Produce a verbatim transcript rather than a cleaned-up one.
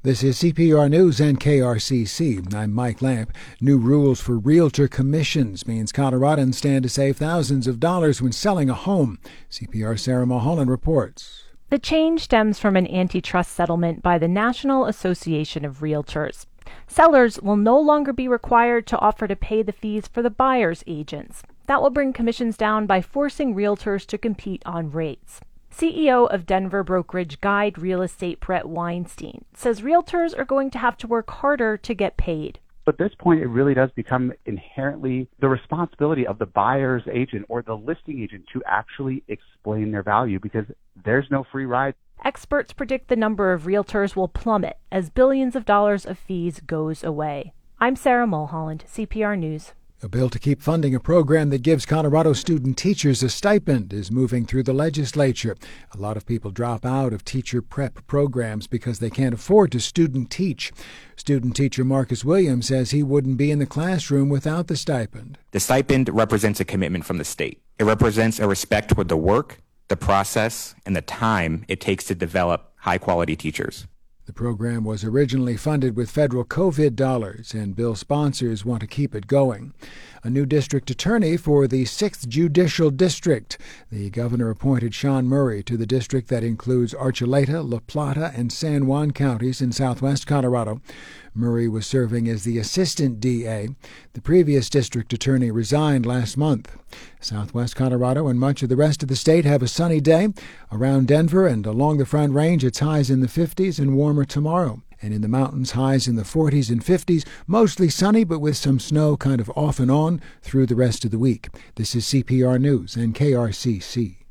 This is C P R News and K R C C. I'm Mike Lamp. New rules for realtor commissions means Coloradans stand to save thousands of dollars when selling a home. C P R's Sarah Mulholland reports. The change stems from an antitrust settlement by the National Association of Realtors. Sellers will no longer be required to offer to pay the fees for the buyer's agents. That will bring commissions down by forcing realtors to compete on rates. C E O of Denver brokerage Guide Real Estate Brett Weinstein says realtors are going to have to work harder to get paid. At this point, it really does become inherently the responsibility of the buyer's agent or the listing agent to actually explain their value because there's no free ride. Experts predict the number of realtors will plummet as billions of dollars of fees goes away. I'm Sarah Mulholland, C P R News. A bill to keep funding a program that gives Colorado student teachers a stipend is moving through the legislature. A lot of people drop out of teacher prep programs because they can't afford to student teach. Student teacher Marcus Williams says he wouldn't be in the classroom without the stipend. The stipend represents a commitment from the state. It represents a respect toward the work, the process, and the time it takes to develop high-quality teachers. The program was originally funded with federal COVID dollars, and bill sponsors want to keep it going. A new district attorney for the sixth Judicial District. The governor appointed Sean Murray to the district that includes Archuleta, La Plata, and San Juan counties in southwest Colorado. Murray was serving as the assistant D A. The previous district attorney resigned last month. Southwest Colorado and much of the rest of the state have a sunny day. Around Denver and along the Front Range, it's highs in the fifties and warmer tomorrow. And in the mountains, highs in the forties and fifties, mostly sunny but with some snow kind of off and on through the rest of the week. This is C P R News and K R C C.